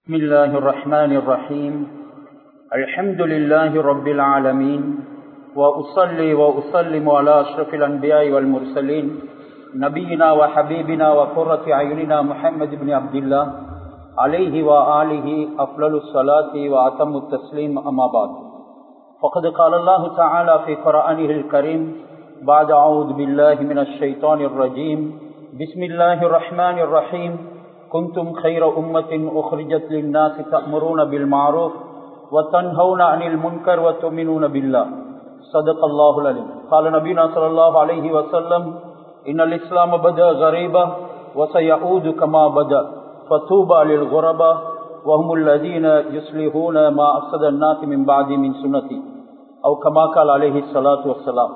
بسم الله الرحمن الرحيم الحمد لله رب العالمين وأصلي وأسلم على أشرف الأنبياء والمرسلين نبينا وحبيبنا وقرة أعيننا محمد بن عبد الله عليه وآله أفضل الصلاة وأتم التسليم أما بعد فقد قال الله تعالى في قرآنه الكريم بعد أعوذ بالله من الشيطان الرجيم بسم الله الرحمن الرحيم كنتم خير أمة أخرجت للناس تأمرون بالمعروف وتنهون عن المنكر وتؤمنون بالله صدق الله العليم قال نبينا صلى الله عليه وسلم إن الإسلام بدأ غريبا وسيعود كما بدأ فطوبى للغرباء وهم الذين يصلحون ما أفسد الناس من بعد من سنتي أو كما قال عليه الصلاة والسلام.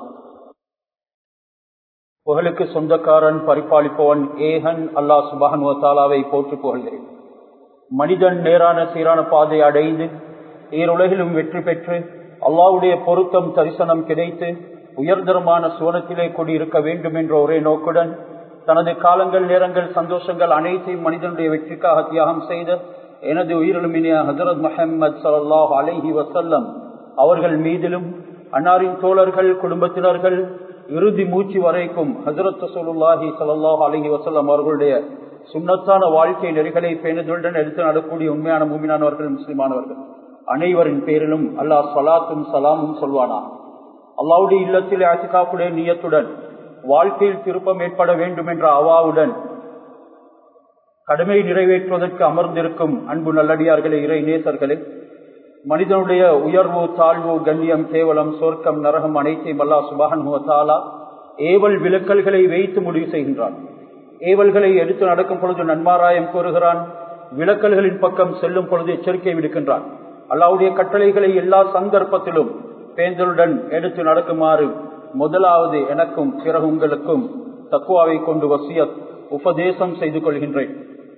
புகழுக்கு சொந்தக்காரன் பரிபாலிப்பவன் ஏகன் அல்லாஹ் சுப்ஹானஹு வ தஆலாவை போற்றி புகழ்கிறேன். மனிதன் நேரான சீரான பாதை அடைந்து ஈருலகிலும் வெற்றி பெற்று அல்லாஹ்வுடைய பொருத்தம் தரிசனம் கிடைத்து உயர்தரமான சுவனத்திலே கூடியிருக்க வேண்டும் என்ற ஒரே நோக்குடன் தனது காலங்கள் நேரங்கள் சந்தோஷங்கள் அனைத்தையும் மனிதனுடைய வெற்றிக்காக தியாகம் செய்த எனது உயிரிலுமினிய ஹஜ்ரத் முஹம்மது ஸல்லல்லாஹு அலைஹி வஸல்லம் அவர்கள் மீதிலும் அன்னாரின் தோழர்கள் குடும்பத்தினர்கள் இறுதி மூச்சு வரைக்கும் ஹஜ்ரத் ரசூலுல்லாஹி ஸல்லல்லாஹு அலைஹி வஸல்லம் அவர்களுடைய சுன்னத்தான வாழ்க்கை நெறிகளை பேணுதலுடன் எடுத்து நடக்கூடிய உண்மையான மூமினானவர்கள் முஸ்லிமானவர்கள் அனைவரின் பேரிலும் அல்லாஹ் ஸலாத்தும் சலாமும் சொல்வானா. அல்லாஹ்வுடைய இல்லத்தில் இஅ்திகாஃபுடைய நியத்துடன் வாழ்க்கையில் திருப்பம் ஏற்பட வேண்டும் என்ற அவாவுடன் கடமை நிறைவேற்றுவதற்கு அமர்ந்திருக்கும் அன்பு நல்லடியார்களே, இறை நேசர்களே, மனிதனுடைய உயர்வு தாழ்வு கண்ணியம் கேவலம் சொர்க்கம் நரகம் அனைத்தையும் அல்லாஹ் சுப்ஹானஹு வ தஆலா ஏவல் விலக்கல்களை வைத்து முடிவு செய்கின்றான். ஏவல்களை எடுத்து நடக்கும் பொழுது நன்மாராயம் கூறுகிறான், விலக்கல்களின் பக்கம் செல்லும் பொழுது எச்சரிக்கை விடுக்கின்றான். அல்லாஹ்வுடைய கட்டளைகளை எல்லா சந்தர்ப்பத்திலும் பேந்தலுடன் எடுத்து நடக்குமாறு முதலாவது எனக்கும் பிறகு உங்களுக்கும் தக்வாவை கொண்டு வசியத் உபதேசம் செய்து கொள்கின்றேன்.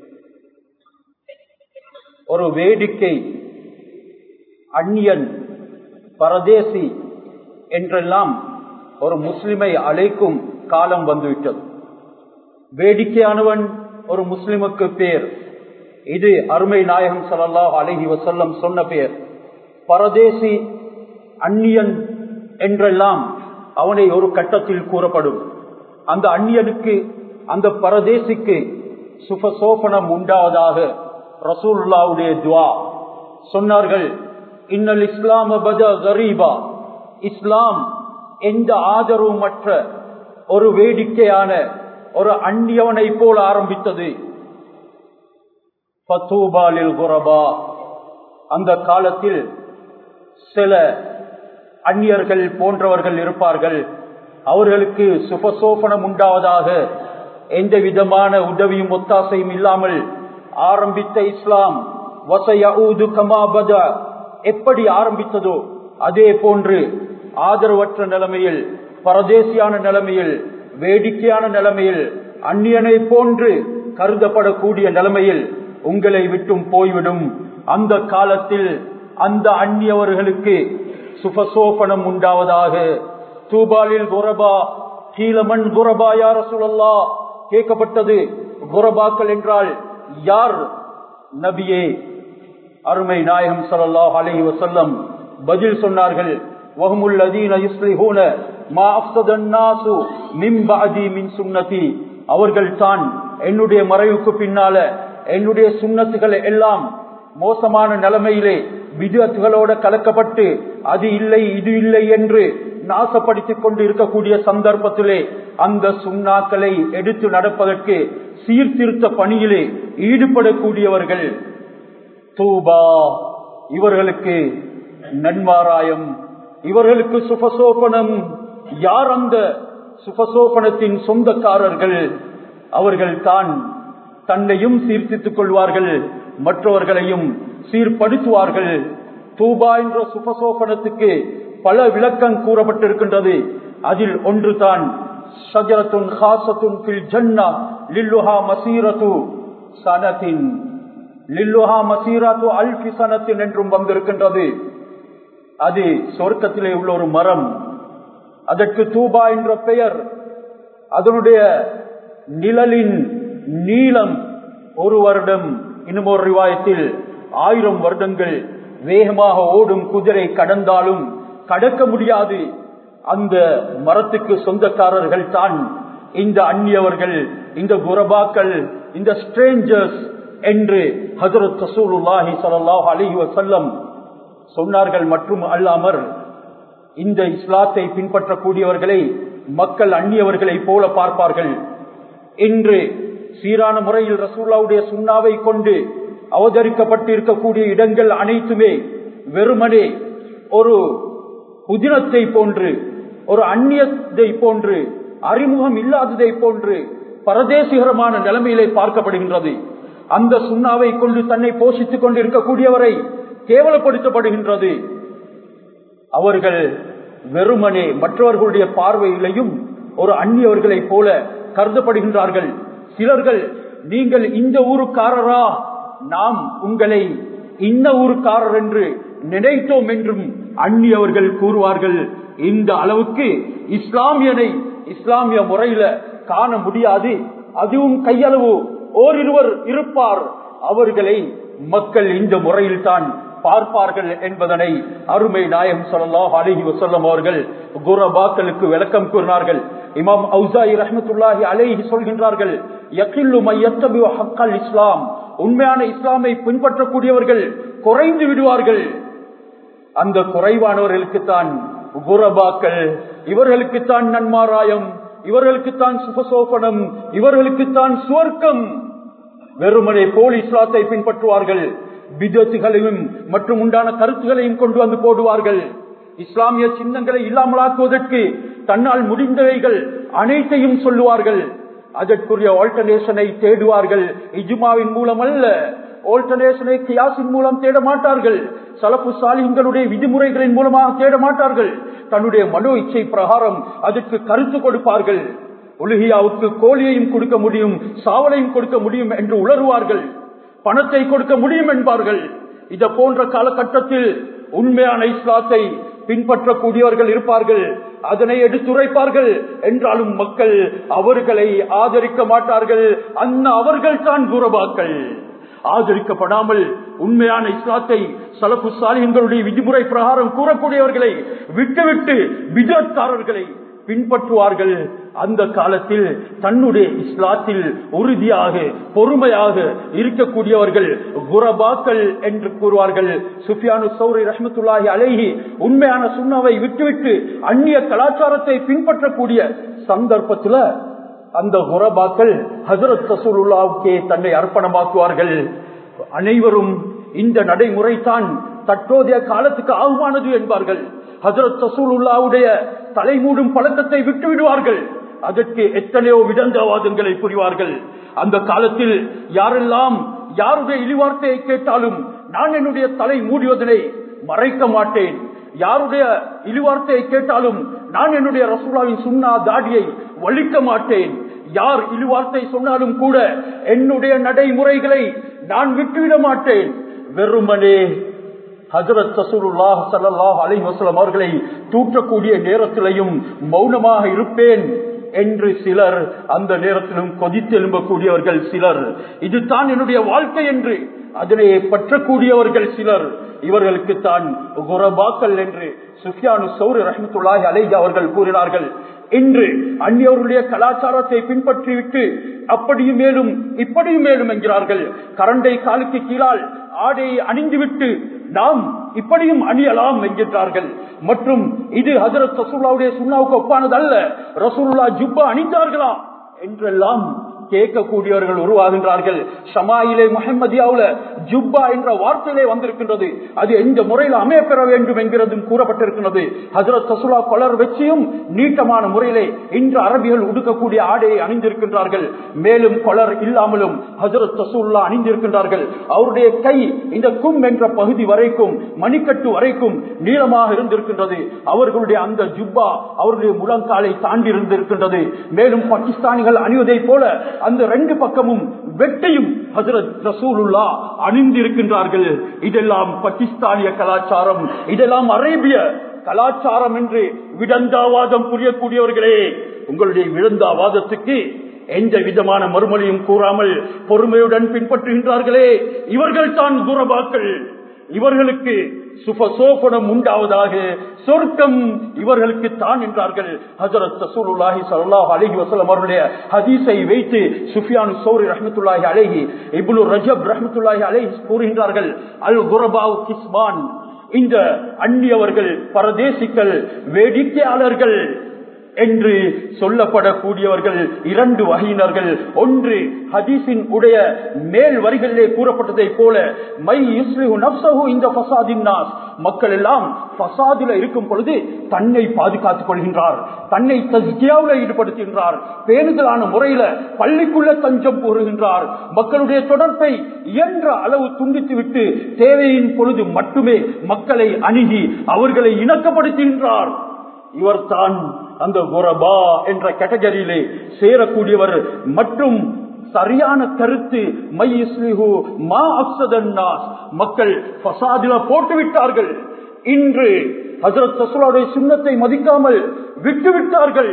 ஒரு வேடிக்கை, அந்நியன், பரதேசி என்றெல்லாம் ஒரு முஸ்லிமை அழைக்கும் காலம் வந்துவிட்டது. வேடிக்கையானவன் ஒரு முஸ்லிமுக்கு பேர். இது அருமை நாயகம் ஸல்லல்லாஹு அலைஹி வஸல்லம் சொன்ன பெயர். பரதேசி, அந்நியன் என்றெல்லாம் அவனை ஒரு கட்டத்தில் கூறப்படும். அந்த அந்நியனுக்கு, அந்த பரதேசிக்கு சுபசோபனம் உண்டாவதாக ரசூலுல்லாஹ்வுடைய துஆ சொன்னார்கள். இன்னல் இஸ்லாம் பதா கரீபா, இஸ்லாம் எந்த ஆதரவுமற்ற ஒரு வேடிக்கையான ஒரு அந்நியவனை போல ஆரம்பித்தது. ஃபதூபா லில் குரபா, அந்த காலத்தில் சில அந்நியர்கள் போன்றவர்கள் இருப்பார்கள், அவர்களுக்கு சுபசோபனம் உண்டாவதாக எந்த விதமான உதவியும் ஒத்தாசையும் இல்லாமல் ஆரம்பித்த இஸ்லாம் வஸயஊது கமா பதா, எப்படி ஆரம்பித்ததோ அதே போன்று ஆதரவற்ற நிலைமையில், பரதேசியான நிலைமையில், வேடிக்கையான நிலைமையில், அந்நியனை போன்று கருதப்படக்கூடிய நிலைமையில் உங்களை விட்டும் போய்விடும். அந்த காலத்தில் அந்த அந்நியவர்களுக்கு சுபசோபனம் உண்டாவதாக. தூபாலில் குரபா கீழமன் குரபா யா ரசூலல்லாஹ், கேட்கப்பட்டது குரபாக்கள் என்றால் யார் நபியே? அருமை நாயகம் ஸல்லல்லாஹு அலைஹி வஸல்லம் பதில் சொன்னார்கள், வஹுமுல் லதீன யுஸ்லிஹூன மா அஃஸதன் நாஸு மின் பஅதி மின் சுன்னதி, அவர்கள் தான் என்னுடைய மறைவுக்கு பின்னால என்னுடைய சுன்னத்துகள் எல்லாம் மோசமான நிலைமையிலே பித்அத்துகளோட கலக்கப்பட்டு அது இல்லை இது இல்லை என்று நாசப்படுத்திக் கொண்டு இருக்கக்கூடிய சந்தர்ப்பத்திலே அந்த சுன்னாக்களை எடுத்து நடப்பதற்கு சீர்திருத்த பணியிலே ஈடுபடக்கூடியவர்கள் தூபா, இவர்களுக்கு நன்மாராயம், இவர்களுக்கு சுபசோபனம். யார் அந்த சுபசோபனத்தின் சொந்தக்காரர்கள்? அவர்கள் தான் தன்னையும் சீர்திருத்திக் கொள்வார்கள், மற்றவர்களையும் சீர்படுத்துவார்கள். தூபா என்ற சுபசோபனத்துக்கு பல விளக்கம் கூறப்பட்டிருக்கின்றது. அதில் ஒன்று தான் ஷஜரத்துன் ஹாஸத்துன் ஃபில் ஜன்னah லில்லுஹா மஸீரத்து சனத்தின் லில்லுஹா மஸீரத்து அல்ஃபி சனத்தின் என்றும் வந்திருக்கின்றது. அது சொர்க்கத்திலே உள்ள ஒரு மரம், அதற்கு தூபா என்ற பெயர். அதனுடைய நிழலின் நீளம் ஒரு வருடம், இன்னும் ஒரு ரிவாயத்தில் 1000 வருடங்கள் வேகமாக ஓடும் குதிரை கடந்தாலும் கடக்க முடியாது. அந்த மரத்துக்கு சொந்தக்காரர்கள் தான் இந்த அந்நியவர்கள், இந்த குரபாக்கள், இந்த ஸ்ட்ரேஞ்சர்ஸ் என்று ஹஜ்ரத் ரசூலுல்லாஹி ஸல்லல்லாஹு அலைஹி வஸல்லம் சொன்னார்கள். மற்றும் அல்லாமர் இந்த இஸ்லாத்தை பின்பற்றக்கூடியவர்களை மக்கள் அந்நியவர்களை போல பார்ப்பார்கள். இன்று சீரான முறையில் ரசூலுல்லாஹ்வுடைய சுன்னாவை கொண்டு அவதரிக்கப்பட்டிருக்கக்கூடிய இடங்கள் அனைத்துமே வெறுமனே ஒரு புதினத்தை போன்று, ஒரு அந்நியத்தை போன்று, அறிமுகம் இல்லாததை போன்று பரதேசிகரமான நிலைமையிலே பார்க்கப்படுகின்றது. அந்த சுன்னாவை கொண்டு தன்னை போஷித்துக் கொண்டிருக்கக்கூடியவரை கேவலப்படுத்தப்படுகின்றது. அவர்கள் வெறுமனே மற்றவர்களுடைய பார்வையிலையும் ஒரு அந்நியவர்களை போல கருதப்படுகின்றார்கள். சிலர்கள், நீங்கள் இந்த ஊருக்காரரா, நாம் உங்களை இந்த ஊருக்காரர் என்று நினைத்தோம் என்றும் அந்நியவர்கள் கூறுவார்கள். இந்த அளவுக்கு இஸ்லாமியனை இஸ்லாமிய முறையில காண முடியாது. அதுவும் கையளவு ஓரிருவர் இருப்பார், அவர்களை மக்கள் இந்த முறையில் தான் பார்ப்பார்கள் என்பதனை அருமை நாயகம் ஸல்லல்லாஹு அலைஹி வஸல்லம் அவர்கள் குரபாக்களுக்கு விளக்கம் கூறினார்கள். இமாம் அவுசாஇ ரஹ்மத்துல்லாஹி அலைஹி சொல்கின்றார்கள், யகில்லு மை யத்தபிஉ ஹக்கல் இஸ்லாம், உண்மையான இஸ்லாமை பின்பற்றக்கூடியவர்கள் குறைந்து விடுவார்கள். அந்த குறைவானவர்களுக்குத்தான் குரபாக்கள், இவர்களுக்குத்தான் நன்மாராயம், இவர்களுக்குத்தான் சுபசோபனம், இவர்களுக்குத்தான் சுவர்க்கம். வெறுமனே போலி இஸ்லாத்தை பின்பற்றுவார்கள். பிதத்துகளையும் மற்றும் உண்டான கருத்துகளையும் கொண்டு வந்து போடுவார்கள். இஸ்லாமிய சின்னங்களை இல்லாமலாக்குவதற்கு தன்னால் முடிந்தவைகள் அனைத்தையும் சொல்லுவார்கள். அதற்குரிய ஆல்டர்னேஷனை தேடுவார்கள். இஜ்மாவின் மூலம் அல்ல, ஆல்டர்னேஷனை கியாஸின் மூலம் தேட மாட்டார்கள். சலஃபு சாலிஹ்களுடைய விதிமுறைகளின் மூலமாக தேட மாட்டார்கள். தன்னுடைய மனோ இச்சை பிரகாரம் அதற்கு கருத்து கொடுப்பார்கள். உலுஹியாவுக்கு கோழியையும் கொடுக்க முடியும், சாவலையும் கொடுக்க முடியும் என்று உளறுவார்கள். பணத்தை கொடுக்க முடியும் என்பார்கள். இத போன்ற காலகட்டத்தில் உண்மையான இஸ்லாத்தை பின்பற்றக்கூடியவர்கள் இருப்பார்கள், அதனை எடுத்துரைப்பார்கள். என்றாலும் மக்கள் அவர்களை ஆதரிக்க மாட்டார்கள். அந்த அவர்கள் தான் குரபாக்கள். ஆதரிக்கப்படாமல் உண்மையான இஸ்லாத்தை சலஃபு சாலிஹ்களுடைய விதிமுறை பிரகாரம் கூறக்கூடியவர்களை விட்டுவிட்டு பிதத்காரர்களை பின்பற்றுவார்கள். அந்த காலத்தில் தன்னுடைய இஸ்லாத்தில் உறுதியாக பொறுமையாக இருக்கக்கூடியவர்கள் குரபாக்கள் என்று கூறுவார்கள். சுஃபியானு சௌரி ரஹ்மத்துல்லாஹி அலைஹி உண்மையான சுன்னாவை விட்டுவிட்டு அந்நிய கலாச்சாரத்தை பின்பற்றக்கூடிய சந்தர்ப்பத்தில் அந்த குரபாக்கள் ஹஜ்ரத் ரசூலுல்லாஹ்வுக்கே தன்னை அர்ப்பணமாக்குவார்கள். அனைவரும் இந்த நடைமுறை தான் தற்போதைய காலத்துக்கு ஆகுமானது என்பார்கள். ஹஜ்ரத் ரசூலுல்லாஹ்வுடைய தலைமூடும் பழக்கத்தை விட்டு விடுவார்கள். அதற்கு எத்தனையோ விதந்தவாதங்களை புரிவார்கள். அந்த காலத்தில் யாரெல்லாம் யாருடைய இழிவார்த்தையை கேட்டாலும் நான் என்னுடைய தலை மூடுவதனை மறைக்க மாட்டேன், யாருடைய இழிவார்த்தையை கேட்டாலும் நான் என்னுடைய ரசூலுல்லாஹ்வின் சுன்னா தாடியை வலிக்க மாட்டேன், யார் இழிவார்த்தை சொன்னாலும் கூட என்னுடைய நடைமுறைகளை நான் விட்டுவிட மாட்டேன். வெறுமனே ஹஜ்ரத் ரசூலுல்லாஹ் ஸல்லல்லாஹு அலைஹி வஸல்லம் அவர்களை தூற்றக்கூடிய நேரத்திலையும் மௌனமாக இருப்பேன் என்று சிலர், அந்த நேரத்திலும் கொதித்தெழும்பக்கூடியவர்கள் சிலர், இதுதான் என்னுடைய வாழ்க்கை என்று அதனை பற்றக்கூடியவர்கள் சிலர். இவர்களுக்குத்தான் குரபாக்கள் என்று சுஃபியானு சௌரி ரஹ்மத்துல்லாஹி அலைஹி அவர்கள் கூறினார்கள். இன்று அந்நியவர்களுடைய கலாச்சாரத்தை பின்பற்றிவிட்டு அப்படியும் மேலும் இப்படியும் மேலும் என்கிறார்கள். கரண்டை காலுக்கு கீழால் ஆடையை அணிந்துவிட்டு நாம் இப்படியும் அணியலாம் என்கிறார்கள். மற்றும் இது ஹஜ்ரத் ரசூலுல்லாஹ்வுடைய சுன்னாவுக்கு ஒப்பானது அல்ல, ரசூலுல்லாஹ் ஜுப்பா அணிந்தார்களா என்றெல்லாம் கேட்கக்கூடியவர்கள் உருவாகின்றார்கள். ஷமாயிலே முஹம்மதியாவுல ஜுப்பா என்ற வார்த்தையிலே வந்திருக்கின்றது. அது எந்த முறையில் அமையப்பெற வேண்டும் என்கிறதும் கூறப்பட்டிருக்கிறது. ஹஜ்ரத் ரசூலுல்லாஹ் கொலர் வச்சியும் நீட்டமான முறையிலே இன்று அரபிகள் உடுக்கக்கூடிய ஆடையை அணிந்திருக்கின்றார்கள். மேலும் கொலர் இல்லாமலும் ஹஜ்ரத் ரசூலுல்லாஹ் அணிந்திருக்கின்றார்கள். அவருடைய கை இந்த கும் என்ற பகுதி வரைக்கும், மணிக்கட்டு வரைக்கும் நீளமாக இருந்திருக்கின்றது. அவர்களுடைய அந்த ஜுப்பா அவருடைய முழங்காலை தாண்டி இருந்திருக்கின்றது. மேலும் பாகிஸ்தானிகள் அணிவதை போல அந்த ரெண்டு பக்கமும் வெட்டையும் ஹஜ்ரத் ரசூலுல்லாஹ் அணிந்திருக்கின்றார்கள். இதெல்லாம் பாகிஸ்தானிய கலாச்சாரம், இதெல்லாம் அரேபிய கலாச்சாரம் என்று விடந்தாவாதம் புரியக்கூடியவர்களே, உங்களுடைய விடந்தாவாதத்துக்கு எந்த விதமான மறுமொழியும் கூறாமல் பொறுமையுடன் பின்பற்றுகின்றார்களே, இவர்கள் தான் குரபாக்கள். இவர்களுக்கு சுபசோபனம் உண்டாவதாக, சொர்க்கம் இவர்களுக்கு தான் என்றார்கள். ஹஜ்ரத் ரசூலுல்லாஹி ஸல்லல்லாஹு அலைஹி வஸல்லம் அவருடைய ஹதீஸை வைத்து சுஃபியான் ஸௌரி ரஹ்மத்துல்லாஹி அலைஹி, இப்னு ரஜப் ரஹ்மத்துல்லாஹி அலைஹி கூறுகின்றார்கள், அல் குரபாஉ கிஸ்மான், இந்த அந்நியவர்கள், பரதேசிகள், வேடிக்கையாளர்கள் என்று சொல்லப்படக்கூடியவர்கள் இரண்டு வகையினர்கள். ஒன்று ஹதீஸின் உடைய மேல் வரிகளிலே கூறப்பட்டதை போல மை யுஸ்லிஹு நஃப்ஸஹு இந்த ஃபஸாதின் நாஸ், மக்கள் எல்லாம் ஃபஸாதில இருக்கும் பொழுது தன்னை பாதுகாத்துக் கொள்கின்றார், தன்னை தஸ்கியாவில் ஈடுபடுத்துகின்றார், பேணுதலான முறையில பள்ளிக்குள்ள தஞ்சம் கூறுகின்றார், மக்களுடைய தொடர்பை இயன்ற அளவு துண்டித்து விட்டு தேவையின் பொழுது மட்டுமே மக்களை அணுகி அவர்களை இணக்கப்படுத்துகின்றார். இவர் தான் அந்த குரபா என்ற கேட்டகரியிலே சேரக்கூடியவர். மற்றும் சரியான கருத்து மை யுஸ்லிஹு மா அஃஸதன் நாஸ், மக்கள் ஃபஸாதில போட்டுவிட்டார்கள். இன்று ஹஜ்ரத் ரசூலுல்லாஹி சுன்னத்தை மதிக்காமல் விட்டுவிட்டார்கள்.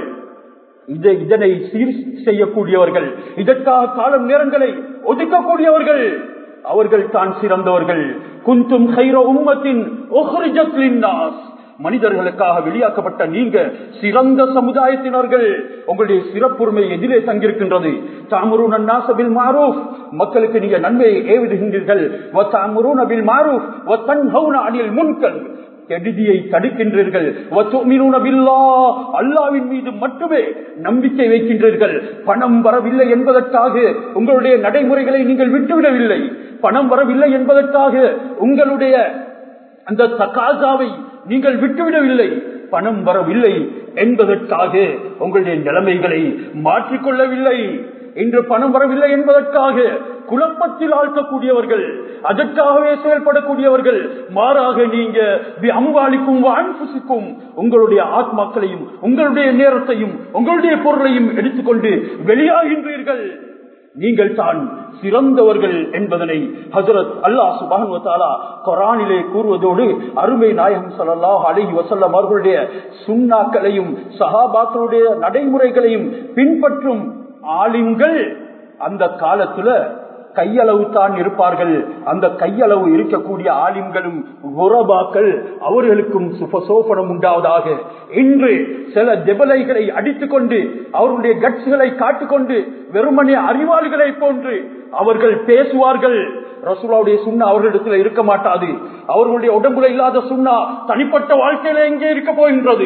இதனை சீர் செய்யக்கூடியவர்கள், இதற்காக காலம் நேரங்களை ஒதுக்கக்கூடியவர்கள், அவர்கள் தான் சிறந்தவர்கள். குந்தும் கைர உம்மத்தின் உஹ்ரிஜத் லின்னாஸ், மனிதர்களுக்காக வெளியாக்கப்பட்ட நீங்க சிறந்த சமுதாயத்தினர்கள். உங்களுடைய சிறப்புரிமை எதிலே தங்கியிருக்கின்றது? தஅமுருன அன்-நாஸ பில் மஅரூஃப், மக்களுக்கு நீங்க நன்மையை ஏவுகின்றீர்கள். வ தஅமுருன பில் மஅரூஃப் வ தன்ஹவுன அனில் முன்கர், கெடுதியை தடுக்கின்றீர்கள். வ துமினுன பில்லாஹ், அல்லாஹ்வின் மீது மட்டுமே நம்பிக்கை வைக்கின்றீர்கள். பணம் வரவில்லை என்பதற்காக உங்களுடைய நடைமுறைகளை நீங்கள் விட்டுவிடவில்லை. பணம் வரவில்லை என்பதற்காக உங்களுடைய அந்த தகாசாவை நீங்கள் விட்டுவிடவில்லை. பணம் வரவில்லை என்பதற்காக உங்களுடைய நிலைமைகளை மாற்றிக்கொள்ளவில்லை. இன்று பணம் வரவில்லை என்பதற்காக குழப்பத்தில் ஆழ்த்தக்கூடியவர்கள், அதற்காகவே செயல்படக்கூடியவர்கள். மாறாக நீங்க அம்வாலிக்கும் அன்புசிக்கும் உங்களுடைய ஆத்மாக்களையும் உங்களுடைய நேரத்தையும் உங்களுடைய பொருளையும் எடுத்துக்கொண்டு வெளியாகின்றீர்கள். நீங்கள் தான் சிறந்தவர்கள் என்பதனை ஹஜ்ரத் அல்லாஹ் சுப்ஹானஹு வ தஆலா குர்ஆனிலே கூறுவதோடு அருமை நாயகம் ஸல்லல்லாஹு அலைஹி வஸல்லம் அவர்களுடைய சுன்னாக்களையும் சஹாபாக்களுடைய நடைமுறைகளையும் பின்பற்றும் ஆலிம்கள் அந்த காலத்துல கையளவு தான் இருப்பார்கள். அந்த கையளவு இருக்கக்கூடிய ஆலிம்களும் குரபாக்கள், அவர்களுக்கும் சுபசோபனம் உண்டாவதாக. இன்று சில ஜெபலைகளை அடித்துக் கொண்டு அவர்களுடைய கட்சிகளை காட்டிக்கொண்டு வெறுமனே அறிவாளிகளை போன்று அவர்கள் பேசுவார்கள். ரசூலுல்லாஹுடைய சுன்னா அவர்களிடத்தில் இருக்க மாட்டாது. அவர்களுடைய உடம்புல இல்லாத சுன்னா தனிப்பட்ட வாழ்க்கையில எங்கே இருக்க போகின்றது?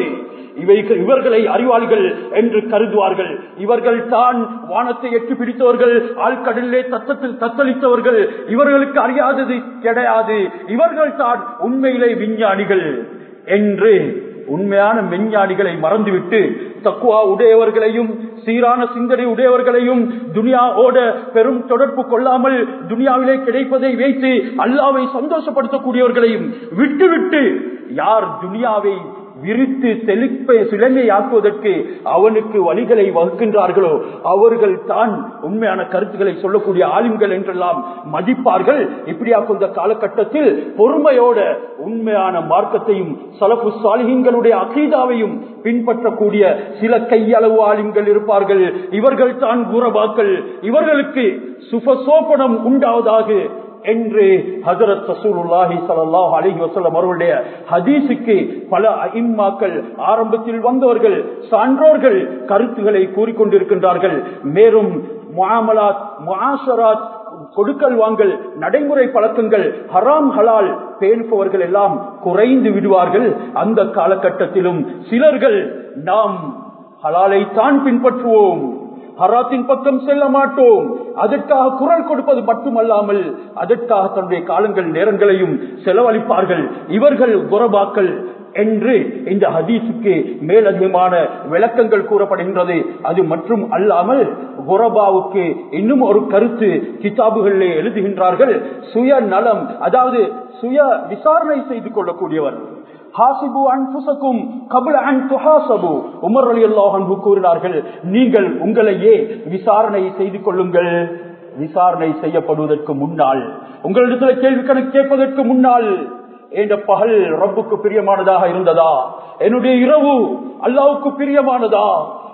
இவர்களை அறிவாளிகள் என்று கருதுவார்கள். இவர்கள் தான் வானத்தை எட்டு பிடித்தவர்கள், ஆழ்கடலிலே தத்தளித்தவர்கள். இவர்களுக்கு அறியாதது கிடையாது. இவர்கள் தான் உண்மையிலே விஞ்ஞானிகள் என்று உண்மையான விஞ்ஞானிகளை மறந்துவிட்டு தக்குவா உடையவர்களையும் சீரான சிந்தனை உடையவர்களையும் துனியாவோட பெரும் தொடர்பு கொள்ளாமல் துனியாவிலே கிடைப்பதை வைத்து அல்லாஹ்வை சந்தோஷப்படுத்தக்கூடியவர்களையும் விட்டுவிட்டு யார் துனியாவை விரித்து சிலங்கையாக்குவதற்கு அவனுக்கு வழிகளை வகுக்கின்றார்களோ அவர்கள் தான் உண்மையான கருத்துக்களை சொல்லக்கூடிய ஆலிம்கள் என்றெல்லாம் மதிப்பார்கள். இப்படியாக இந்த காலகட்டத்தில் பொறுமையோட உண்மையான மார்க்கத்தையும் சலஃபு சாலிஹீன்களுடைய அகீதாவையும் பின்பற்றக்கூடிய சில கையளவு ஆலிம்கள் இருப்பார்கள். இவர்கள் தான் குரபாக்கள். இவர்களுக்கு சுபசோபனம் உண்டாவதாக என்று ஹஜ்ரத் ரசூலுல்லாஹி ஸல்லல்லாஹு அலைஹி வஸல்லம் அவர்களுடைய ஹதீஸுக்கு பல அஇம்மாக்கள், ஆரம்பத்தில் வந்தவர்கள், சான்றோர்கள் கருத்துக்களை கூறிக்கொண்டிருக்கின்றார்கள். மேலும் முஆமலாத், முஆஷராத், கொடுக்கல் வாங்கல், நடைமுறை பழக்கங்கள், ஹராம் ஹலால் பேணுபவர்கள் எல்லாம் குறைந்து விடுவார்கள். அந்த காலகட்டத்திலும் சிலர்கள் நாம் ஹலாலை தான் பின்பற்றுவோம், ஹராத்தின் பக்கம் செல்ல மாட்டோம், அதற்காக குரல் கொடுப்பது மட்டுமல்லாமல் அதற்காக தன்னுடைய காலங்கள் நேரங்களையும் செலவழிப்பார்கள். இவர்கள் குரபாக்கள் என்று இந்த ஹதீஸுக்கு மேலதிகமான விளக்கங்கள் கூறப்படுகின்றது. அது மற்றும் அல்லாமல் குரபாவுக்கு இன்னும் ஒரு கருத்து கிதாபுகளிலே எழுதுகின்றார்கள். சுயநலம், அதாவது சுய விசாரணை செய்து கொள்ளக்கூடியவர். ஹாசிபு அன்ஃபுஸக்கும் கப்ல அன் துஹாசபு, உமர் ரலியல்லாஹு அன்ஹு கூறினார்கள், நீங்கள் உங்களையே விசாரணை செய்து கொள்ளுங்கள். விசாரணை செய்யப்படுவதற்கு முன்னால், உங்களிடத்தில் கேள்வி கணக்கு கேட்பதற்கு முன்னால், என்ற பகல் ரப்புக்கு பிரியமானதாக இருந்ததா, என்னுடைய இரவு அல்லாஹ்வுக்கு பிரியமானதா,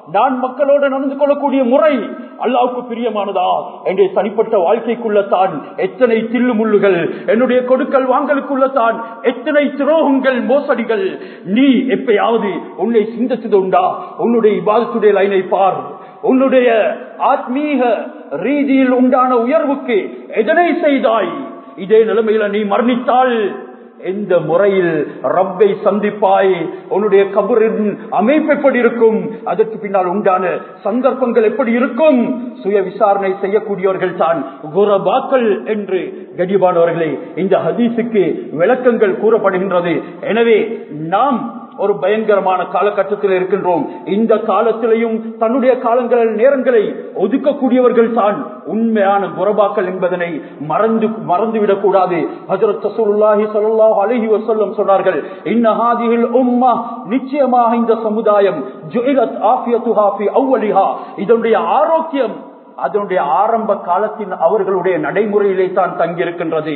நான் மக்களோடு நடந்து கொள்ளக்கூடிய முறை அல்லாஹ்வுக்கு பிரியமானதா? என்னுடைய தனிப்பட்ட வாழ்க்கைக்குள்ளதான் எத்தனை தில்லு முள்ளுகள், என்னுடைய கொடுக்கல் வாங்கலுக்குள்ளதான் எத்தனை துரோகங்கள், மோசடிகள். நீ எப்பயாவது உன்னை சிந்தித்தது உண்டா? உன்னுடைய இபாதத்துடைய லைனை பார். உன்னுடைய ஆத்மீக ரீதியில் உண்டான உயர்வுக்கு எதனை செய்தாய்? இதே நிலைமையில நீ மரணித்தால் எந்த முறையில் ரப்பை சந்திப்பாய்? உன்னுடைய கபரின் அமைப்பு எப்படி இருக்கும்? அதற்கு பின்னால் உண்டான சந்தர்ப்பங்கள் எப்படி இருக்கும்? சுய விசாரணை செய்யக்கூடியவர்கள் தான் குரபாக்கள் என்று கடிபானவர்களே இந்த ஹதீஸுக்கு விளக்கங்கள் கூறப்படுகின்றது. எனவே நாம் ஒரு பயங்கரமான காலகட்டத்தில் இருக்கின்றோம். இந்த காலத்திலையும் தன்னுடைய காலங்களில் நேரங்களை ஒதுக்கக்கூடியவர்கள் தான் உண்மையான குரபாக்கள் என்பதனை மறந்துவிடக் கூடாது. ஹஜ்ரத் ரசூலுல்லாஹி ஸல்லல்லாஹு அலைஹி வஸல்லம் சொன்னார்கள், இன்ன ஹாதிஹில் உம்மah, நிச்சயமாக இந்த சமுதாயம் ஜுஇலத் ஆஃபியத்துஹா ஃபீ அவ்வலிஹா, இதனுடைய ஆரோக்கியம் அதனுடைய ஆரம்ப காலத்தின் அவர்களுடைய நடைமுறையிலே தான் தங்கியிருக்கின்றது.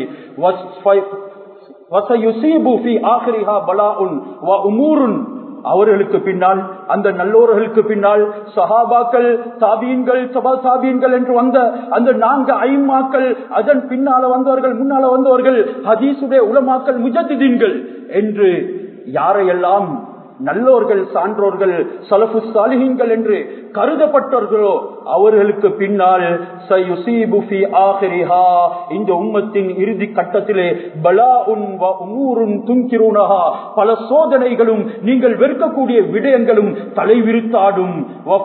அவர்களுக்கு பின்னால், அந்த நல்லோர்களுக்கு பின்னால் சஹாபாக்கள், தாபீன்கள், சபா தாபீன்கள் என்று வந்த அந்த 4 ஐம்மாக்கள், அதன் பின்னால வந்தவர்கள், முன்னால வந்தவர்கள் ஹதீஸுடைய உலமாக்கள், முஜத்திதீன்கள் என்று யாரையெல்லாம் நல்லோர்கள், சான்றோர்கள், சலஃபு சாலிஹீன்கள் என்று கருதப்பட்டவர்களோ அவர்களுக்கு பின்னால் சயுஸீபு ஃபீ ஆகிரிஹா, இந்த உம்மத்தின் இறுதி கட்டத்திலே பலாஉன் வ உமூருன் துன்கிருனஹா, பல சோதனைகளும் நீங்கள் வெறுக்கக்கூடிய விடயங்களும் தலைவிரித்தாடும். வ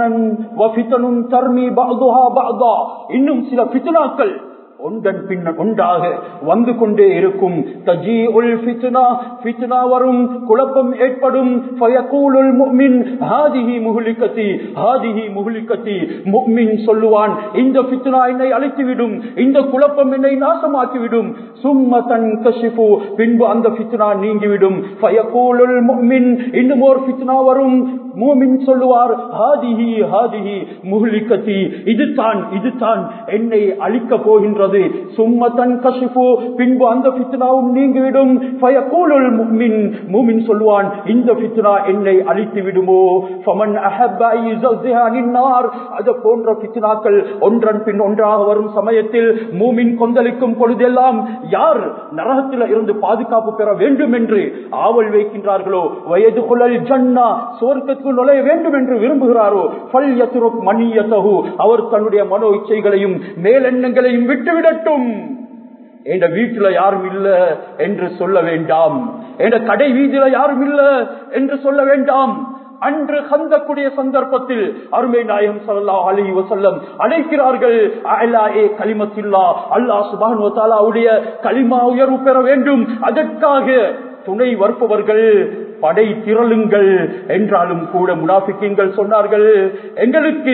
ஃபித்னுன் தர்மி பஅதுஹா பஅதா, இன்னும் சில ஃபித்னாக்கள் ஒன்றன் பின் ஒன்றாக வந்து கொண்டே இருக்கும். தஜீஉல் ஃபித்னா, ஃபித்னா வரும், குழப்பம் ஏற்படும். ஃபயகூலுல் முஃமின் ஹாதிஹி முஹ்லிகதி, ஹாதிஹி முஹ்லிகதி, முஃமின் சொல்லுவான், இந்த ஃபித்னா என்னை அழித்துவிடும், இந்த குழப்பம் என்னை நாசமாக்கிவிடும். சும்ம தன்கஷிஃபு, பின்பு அந்த ஃபித்னா நீங்கிவிடும். ஃபயகூலுல் முஃமின், இன்னும் ஒரு ஃபித்னா வரும். முஃமின் சொல்லுவார், ஹாதிஹி ஹாதிஹி முஹ்லிகதி, இதுதான் என்னை அழிக்க போகின்றது. சும்மதன் கஷிஃபு, பின்பு அந்த ஃபித்னாவும் நீங்கிவிடும். ஃபயகூலுல் முஃமின், முஃமின் சொல்வான், இந்த ஃபித்னா என்னை அழித்து விடுமோ. ஃபமன் அஹப்ப யுஸஹிஹா அனின்னார், அது போன்ற ஃபித்னாக்கள் ஒன்றன் பின் ஒன்றாக வரும் சமயத்தில் முஃமின் கொந்தளிக்கும் பொழுதெல்லாம் யார் நரகத்தில் இருந்து பாதுகாப்பு பெற வேண்டும் என்று ஆவல் வைக்கின்றார்களோ, வயதுகுலல் ஜன்னா, சுவர்க்கத்துக்கு நுழைய வேண்டும் என்று விரும்புகிறாரோ, ஃபல்யத்ருக் மனியதஹு, அவர் தன்னுடைய மனோ இச்சைகளையும் மேலெண்ணங்களையும் விட்டுவிடட்டும். என்ற வீட்டில யாரும் இல்ல என்று சொல்ல வேண்டாம், என்ற கடை வீதியில யாரும் இல்ல என்று சொல்ல வேண்டாம். அன்று கந்தக்கூடிய சந்தர்ப்பத்தில் அருமை நாயகம் ஸல்லல்லாஹு அலைஹி வஸல்லம் அழைக்கிறார்கள், அலாஏ கலிமத்தில்லா, அல்லாஹ் சுப்ஹானஹு வ தஆலாவுடைய கலிமா உயர்வு பெற வேண்டும், அதற்காக துணை வருபவர்கள் படை திரளுங்கள் என்றாலும் கூட முனாஃபிக்கீன்கள் சொன்னார்கள், எங்களுக்கு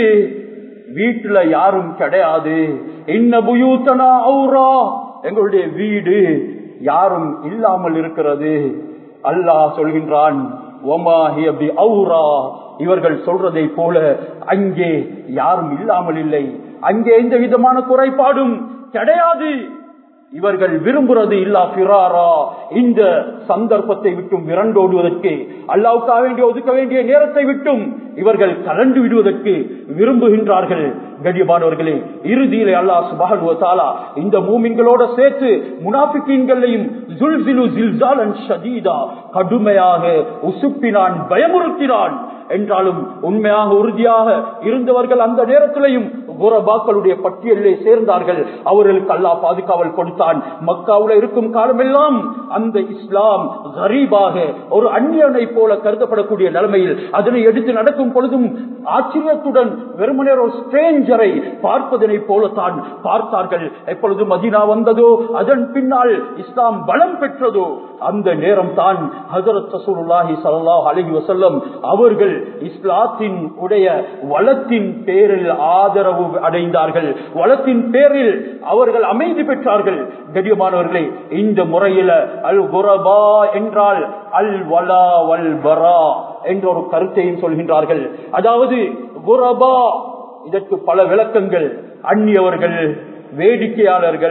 வீட்டுல யாரும் கிடையாது, இன்ன புயூதனா ஔரா, எங்களுடைய வீடு யாரும் இல்லாமல் இருக்கிறது. அல்லாஹ் சொல்கின்றான், வமா ஹிய பி ஔரா, இவர்கள் சொல்றதை போல அங்கே யாரும் இல்லாமல் இல்லை, அங்கே எந்த விதமான குறைபாடும் கிடையாது. இவர்கள் விரும்புறது இல்லா ஃபிராரா, இந்த சந்தர்ப்பத்தை விட்டும் விரண்டோடுவதற்கு, அல்லாஹ்வுக்காக வேண்டிய ஒதுக்க வேண்டிய நேரத்தை விட்டும் இவர்கள் கலண்டு விடுவதற்கு விரும்புகின்றார்கள். கண்ணியமானவர்களே, இறுதியிலே அல்லாஹ் சுப்ஹானஹு வ தஆலா இந்த மூமின்களோட சேர்த்து முனாஃபிகீன்களையும் ஜுல்சிலு ஜில்சாலன் ஷதீதா, கடுமையாக உசுப்பினான், பயமுறுத்தினான். என்றாலும் உண்மையாக உறுதியாக இருந்தவர்கள் அந்த நேரத்திலையும் குரபாக்களுடைய பட்டியலிலே சேர்ந்தார்கள். அவர்களுக்கு அல்லாஹ் பாதுகாவல் கொடுத்தான். மக்காவுல இருக்கும் காலமெல்லாம் அந்த இஸ்லாம் கரீபாக, ஒரு அந்நியனை போல கருதப்படக்கூடிய நிலைமையில் அதனை எடுத்து நடக்கும் பொழுதும் ஆச்சரியத்துடன் வெறுமனே ஒரு ஸ்ட்ரேஞ்சரை பார்ப்பதனை போலத்தான் பார்த்தார்கள். எப்பொழுது மதீனா வந்ததோ, அதன் பின்னால் இஸ்லாம் பலம் பெற்றதோ, அந்த நேரம் தான் ஹஜ்ரத் ரசூலுல்லாஹி ஸல்லல்லாஹு அலைஹி வஸல்லம் அவர்கள் இஸ்லாத்தின் உடைய வளத்தின் பேரில் ஆதரவு அடைந்தார்கள். வளத்தின் பேரில் அவர்கள் அமைதி பெற்றார்கள். கண்ணியமானவர்களே, இந்த முறையில் அல் குரபா என்றால் அல் வலா வல் பரா என்ற ஒரு கருத்தையும் சொல்கின்றார்கள். அதாவது குரபா, இதற்கு பல விளக்கங்கள். அந்நியவர்கள், வேடிக்கையாளர்கள்,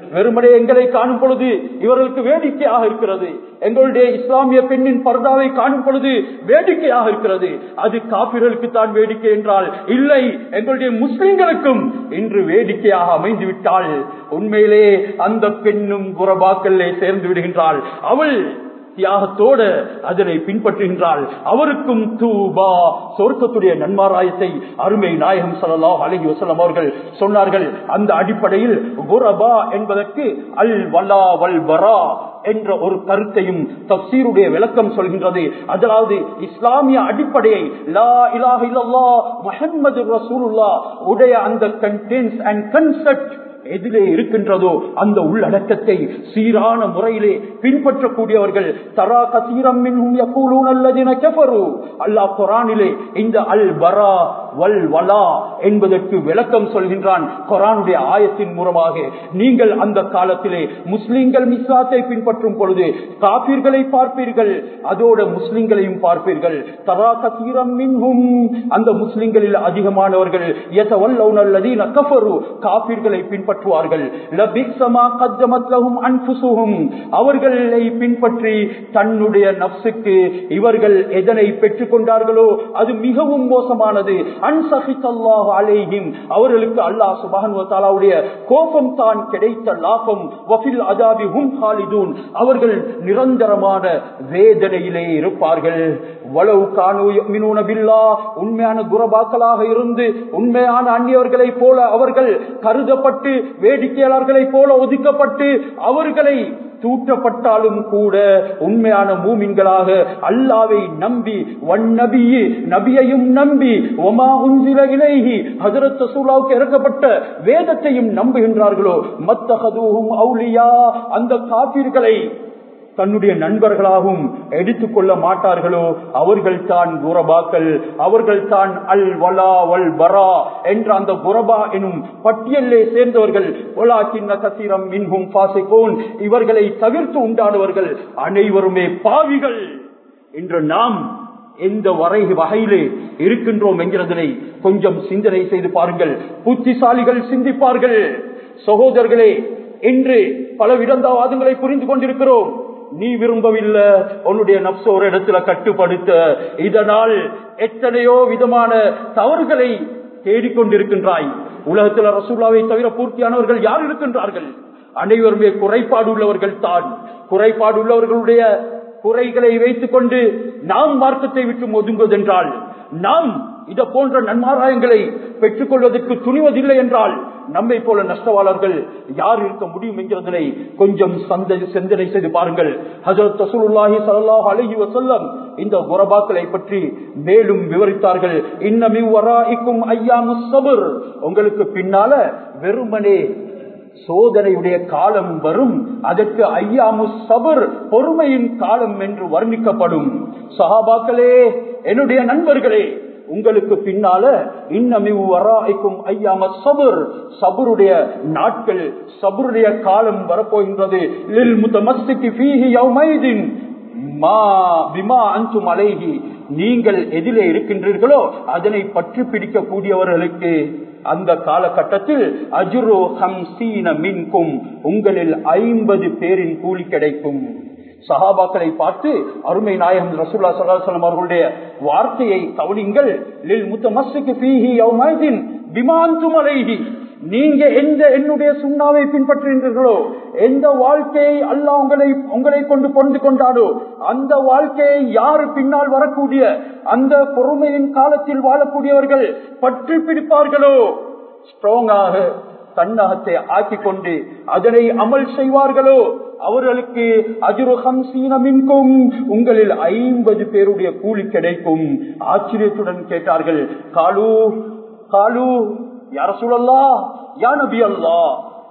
வெறுமனே எங்களை காணும் பொழுது இவர்களுக்கு வேடிக்கையாக இருக்கிறது. எங்களுடைய இஸ்லாமிய பெண்ணின் பர்தாவை காணும் பொழுது வேடிக்கையாக இருக்கிறது. அது காபிர்களுக்கு தான் வேடிக்கை என்றால் இல்லை, எங்களுடைய முஸ்லிம்களுக்கும் இன்று வேடிக்கையாக அமைந்து விட்டால் உண்மையிலே அந்த பெண்ணும் குரபாக்களே சேர்ந்து விடுகின்றாள். அவள் தியாகத்தோடு அதனை பின்பற்றுகின்றாள். அவருக்கும் தூபா, சொர்க்கத்துடைய நன்மாராயத்தை அருமை நாயகம் ஸல்லல்லாஹு அலைஹி வஸல்லம் அவர்கள் சொன்னார்கள். அந்த அடிப்படையில் குரபா என்பதற்கு அல் வலா வல் பரா என்ற ஒரு கருத்தையும் தஃசீருடைய விளக்கம் சொல்கின்றது. அதாவது இஸ்லாமிய அடிப்படையை லா இலாஹ இல்லல்லாஹ் முஹம்மது ரசூலுல்லாஹ் உடைய அந்த கண்டென்ஸ் அண்ட் கன்செப்ட் எதிலே இருக்கின்றதோ அந்த உள்ளடக்கத்தை சீரான முறையிலே பின்பற்றக்கூடியவர்கள் தரா கசீரம் மின்ஹும் யகூலூன அல்லதீன கஃபரு. அல்லாஹ் குர்ஆனிலே இந்த அல் பரா வல் வலா என்பதற்கு விளக்கம் சொல்கின்றான். குர்ஆனுடைய ஆயத்தின் மூலமாக நீங்கள் அந்த காலத்திலே முஸ்லிம்கள் இஸ்லாத்தை பின்பற்றும் பொழுது காபிர்களை பார்ப்பீர்கள், அதோட முஸ்லிம்களையும் பார்ப்பீர்கள். தரா கசீரம் மின்ஹும், அந்த முஸ்லிம்களில் அதிகமானவர்கள் யதவல்லௌன அல்லதீன கஃபரு, காபிர்களை பின்பற்றுவார்கள். அவர்களை பின்பற்றி தன்னுடைய நப்சுக்கு இவர்கள் எதனை பெற்றுக் கொண்டார்களோ அது மிகவும் மோசமானது. அன்சஹிதல்லாஹு அலைஹிம், அவர்களுக்கு அல்லாஹ் சுப்ஹானஹு வ தஆலாவுடைய கோபம் தான் கிடைத்த லாபம். வஃபில் அஸாபி ஹும் ஹாலிதூன், அவர்கள் நிரந்தரமான வேதனையிலே இருப்பார்கள். வலவ் கானூ யுமினூன பில்லாஹ், உண்மையான குரபாக்களாக இருந்து உண்மையான அந்நியவர்களை போல அவர்கள் கருதப்பட்டு வேடிக்கையாளர்களை போல ஒதுக்கப்பட்டு அவர்களை தூற்றப்பட்டாலும் கூட உண்மையான மூமின்களாக அல்லாஹ்வை நம்பி வன்னபியி, நபியையும் நம்பி வமா உன்சில இலைஹி, ஹஜ்ரத் ரசூலுல்லாஹ்வுக்கு இறக்கப்பட்ட வேதத்தையும் நம்புகின்றார்களோ மத்தஹதுஹும் அவுலியா, அந்த காபிர்களை தன்னுடைய நண்பர்களாகவும் எடுத்துக்கொள்ள மாட்டார்களோ அவர்கள் தான் குரபாக்கள், அவர்கள் தான் அல் வலா வல் பரா என்ற அந்த குரபா எனும் பட்டியலே சேர்ந்தவர்கள். வலாகின்ன கஸீரம் மின்ஹும் ஃபாஸிகூன், இவர்களை தவிர்த்து உண்டானவர்கள் அனைவருமே பாவிகள். இன்று நாம் எந்த வகையிலே இருக்கின்றோம் என்கிறதனை கொஞ்சம் சிந்தனை செய்து பாருங்கள். புத்திசாலிகள் சிந்திப்பார்கள். சகோதரர்களே, இன்று பல விதந்தாவாதங்களை புரிந்து கொண்டிருக்கிறோம். நீ விரும்பவில்லை உன்னுடைய நப்ச ஒரு இடத்துல கட்டுப்படுத்த, இதனால் எத்தனையோ விதமான தவறுகளை தேடிக்கொண்டிருக்கின்றாய். உலகத்தில் ரசூலுல்லாஹ்வை தவிர பூர்த்தியானவர்கள் யார் இருக்கின்றார்கள்? அனைவருமே குறைபாடு உள்ளவர்கள் தான். குறைபாடு உள்ளவர்களுடைய குறைகளை வைத்துக் கொண்டு நாம் மார்க்கத்தை விட்டு ஒதுங்குவதென்றால், நாம் இத போன்ற நன்மாராயங்களை பெற்றுக் கொள்வதற்கு துணிவதில்லை என்றால் நம்மை போல நஷ்டவாளர்கள் யார் இருக்க முடியும் என்கிறதனை கொஞ்சம் சிந்தனை செய்து பாருங்கள். ஹஜ்ரத் ரசூலுல்லாஹி ஸல்லல்லாஹு அலைஹி வஸல்லம் இந்த குரபாக்களை பற்றி மேலும் விவரித்தார்கள். இன்ன மின் வராஇக்கும் அய்யாமுஸ் ஸப்ர், உங்களுக்கு பின்னால வெறுமனே சோதனையுடைய காலம் வரும், அதற்கு அய்யாமுஸ் ஸப்ர், பொறுமையின் காலம் என்று வர்ணிக்கப்படும். சஹாபாக்களே, என்னுடைய நண்பர்களே, உங்களுக்கு பின்னால இன்னமின் வராஇக்கும் அய்யாமுஸ் ஸப்ர், சபருடைய நாட்கள், சபருடைய காலம் வரப்போகின்றது. லில் முத்தமஸ்ஸிகி ஃபீஹி யௌமைதின் மா பிமா அன்தும் அலைஹி, நீங்கள் எதிலே இருக்கின்றீர்களோ அதனை பற்றி பிடிக்க கூடியவர்களுக்கு அந்த காலகட்டத்தில் அஜ்ரு 50 மின்கும், உங்களில் 50 பேரின் கூலி கிடைக்கும். சஹாபாக்களை பார்த்து அருமை நாயகம் ரசூலுல்லாஹி ஸல்லல்லாஹு அலைஹி வஸல்லம் அவர்களுடைய வார்த்தையை கவனிங்கள். லில் முத்தமஸ்ஸிகி ஃபீஹி யௌமைதின் பிமா அன்தும் அலைஹி, நீங்க எந்த என்னுடைய சுன்னாவை பின்பற்றுகின்றீர்களோ, எந்த வாழ்க்கையை அல்லாஹ் உங்களை கொண்டு பொருந்து கொண்டாடோ அந்த வாழ்க்கையை யாரு பின்னால் வரக்கூடிய அந்த பொறுமையின் காலத்தில் வாழக்கூடியவர்கள் பற்றி பிடிப்பார்களோ, ஸ்ட்ராங்காக தன்னகத்தை ஆக்கிக் கொண்டு அதனை அமல் செய்வார்களோ அவர்களுக்கு அஜ்ரு 50 மின்கும், உங்களில் 50 பேருடைய கூலி கிடைக்கும். ஆச்சரியத்துடன் கேட்டார்கள். காலு காலு யா ரசூலல்லாஹ், யா நபி அல்லாஹ்,